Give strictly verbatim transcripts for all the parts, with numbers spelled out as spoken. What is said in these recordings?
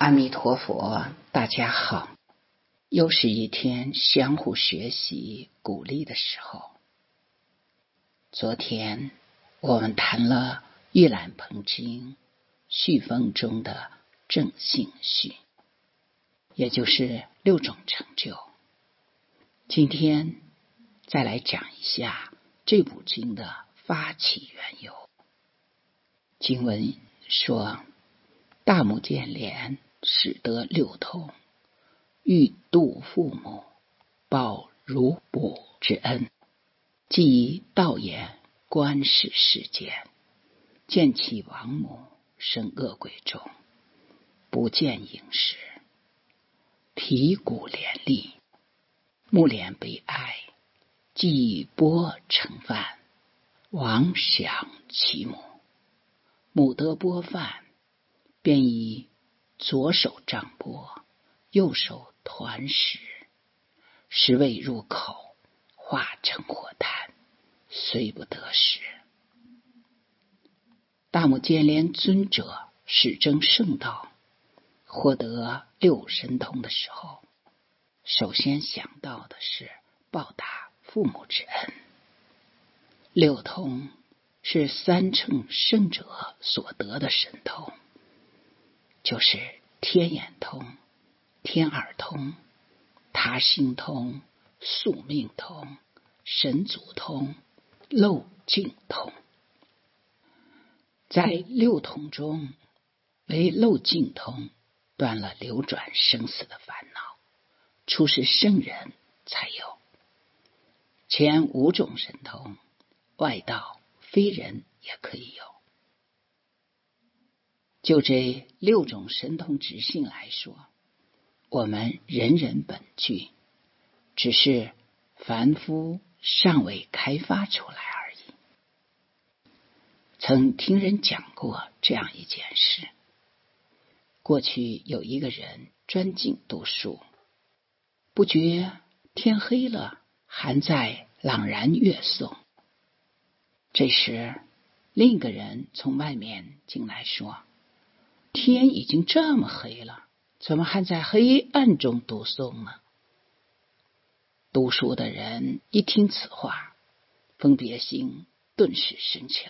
阿弥陀佛，大家好，又是一天相互学习鼓励的时候。昨天我们谈了玉兰盆经序分中的正信序，也就是六种成就。今天再来讲一下这部经的发起缘由。经文说，大目犍连始得六通，欲度父母，报如母之恩，即道也观世世间，见其亡母生恶鬼中，不见影时，皮骨连立，目连悲哀，即钵盛饭，王享其母。母得钵饭，便以左手杖钵，右手团食，食未入口，化成火炭，虽不得食。大目犍连尊者始证圣道，获得六神通的时候，首先想到的是报答父母之恩。六通是三乘圣者所得的神通，就是天眼通、天耳通、他心通、宿命通、神足通、漏尽通。在六通中，为漏尽通断了流转生死的烦恼，出世圣人才有。前五种神通，外道非人也可以有。就这六种神通直性来说，我们人人本具，只是凡夫尚未开发出来而已。曾听人讲过这样一件事，过去有一个人专精读书，不觉天黑了，还在朗然乐诵。这时另一个人从外面进来说，天已经这么黑了，怎么还在黑暗中读诵呢？读书的人一听此话，分别心顿时升起来，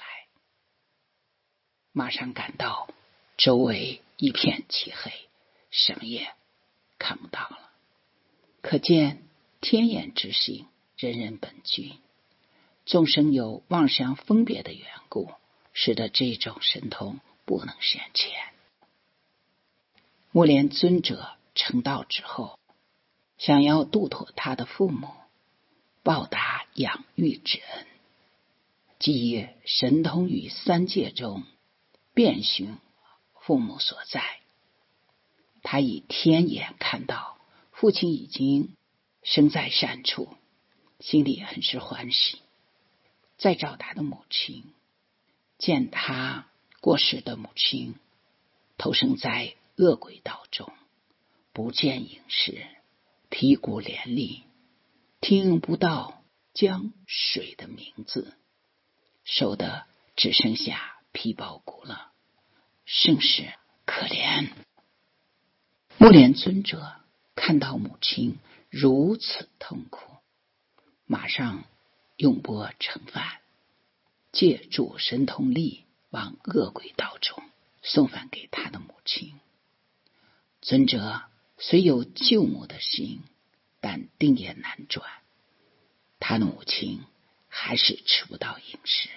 马上感到周围一片漆黑，什么也看不到了。可见天眼之性，人人本具。众生有妄想分别的缘故，使得这种神通不能显现。目连尊者成道之后，想要度脱他的父母，报答养育之恩，即以神通于三界中遍寻父母所在。他以天眼看到父亲已经生在善处，心里很是欢喜。再找他的母亲，见他过世的母亲投生在恶鬼道中，不见影时，皮骨连立，听不到江水的名字，瘦的只剩下皮包骨了，甚是可怜。目连尊者看到母亲如此痛苦，马上用钵盛饭，借助神通力往恶鬼道中送饭给他的母亲。尊者虽有救母的心，但定也难转，他的母亲还是吃不到饮食。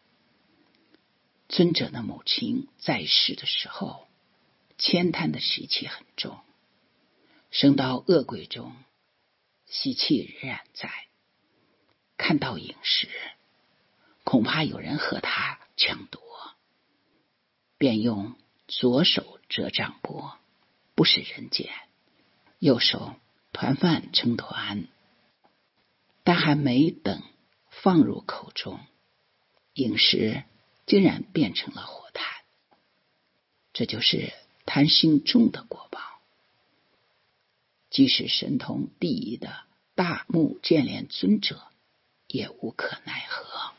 尊者的母亲在世的时候，悭贪的习气很重，生到恶鬼中，习气仍然在。看到饮食，恐怕有人和他抢夺，便用左手折杖钵，不使人见，右手团饭成团，但还没等放入口中，饮食竟然变成了火炭。这就是贪心重的果报。即使神通第一的大目犍连尊者也无可奈何。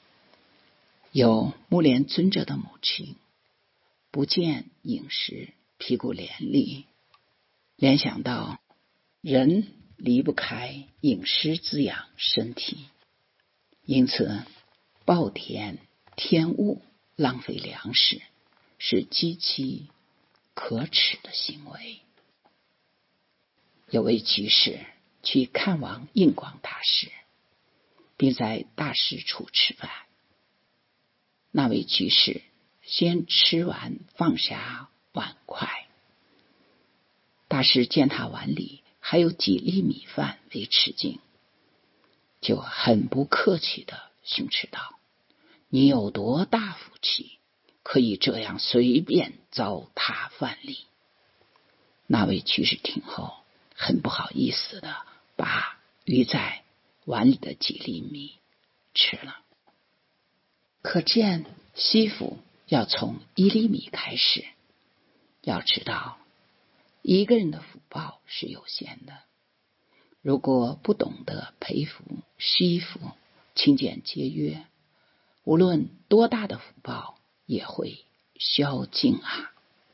有目连尊者的母亲不见饮食， 屁股连理，联想到人离不开饮食滋养身体，因此暴殄天物、浪费粮食是极其可耻的行为。有位居士去看望印光大师，并在大师处吃饭。那位居士先吃完，放下碗筷。大师见他碗里还有几粒米饭未吃尽，就很不客气地训斥道：“你有多大福气，可以这样随便糟蹋饭粒？”那位居士听后很不好意思地把余在碗里的几粒米吃了。可见惜福要从一粒米开始。要知道，一个人的福报是有限的，如果不懂得培福、惜福、勤俭节约，无论多大的福报也会消尽啊！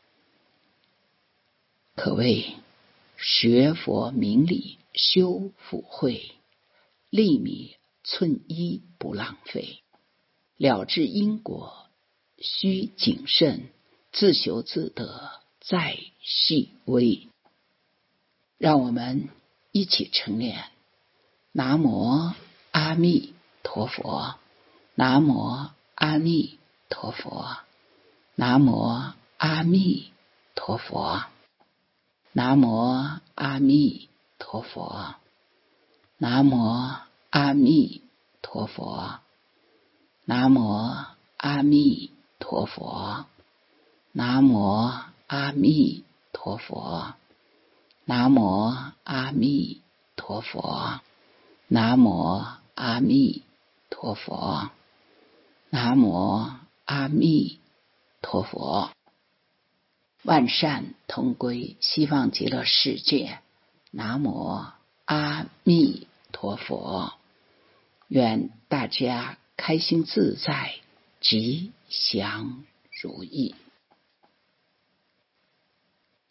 可谓学佛明理，修福慧，粒米寸一不浪费，了知因果须谨慎，自修自得再细微。让我们一起承念南无阿弥陀佛，南无阿弥陀佛，南无阿弥陀佛，南无阿弥陀佛，南无阿弥陀佛，南无阿弥陀佛，南无阿弥陀佛，南无阿弥陀佛，南无阿弥陀佛，南无阿弥陀佛。万善同归西方极乐世界，南无阿弥陀佛。愿大家开心自在，吉祥如意。